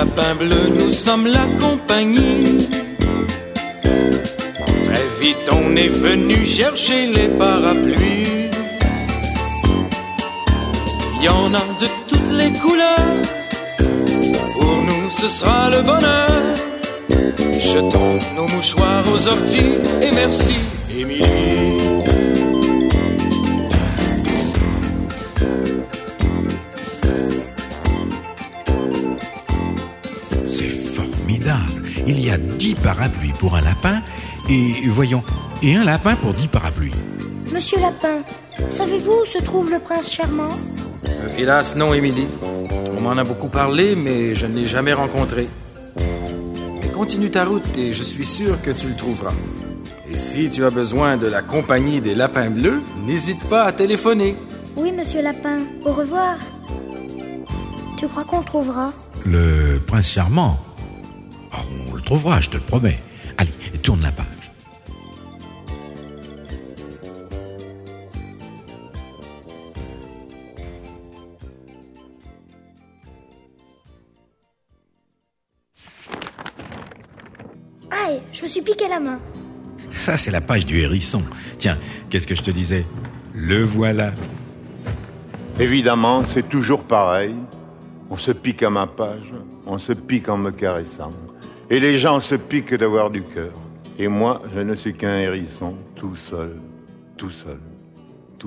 lapins bleus, nous sommes la compagnie. Très vite on est venu chercher les parapluies. Il y en a de toutes les couleurs, pour nous ce sera le bonheur. Jetons nos mouchoirs aux orties et merci Émilie. C'est formidable. Il y a 10 parapluies pour un lapin et, voyons, et un lapin pour 10 parapluies. Monsieur Lapin, savez-vous où se trouve le prince charmant? Hélas non Émilie. On m'en a beaucoup parlé mais je ne l'ai jamais rencontré. Mais continue ta route et je suis sûr que tu le trouveras. Et si tu as besoin de la compagnie des lapins bleus, n'hésite pas à téléphoner. Oui, monsieur Lapin, au revoir. Tu crois qu'on le trouvera? Le prince charmant? Oh, on le trouvera, je te le promets. Allez, tourne la page. Aïe, je me suis piqué la main. Ça, c'est la page du hérisson. Tiens, qu'est-ce que je te disais? Le voilà. Évidemment, c'est toujours pareil. On se pique à ma page, on se pique en me caressant. Et les gens se piquent d'avoir du cœur. Et moi, je ne suis qu'un hérisson, tout seul, tout seul.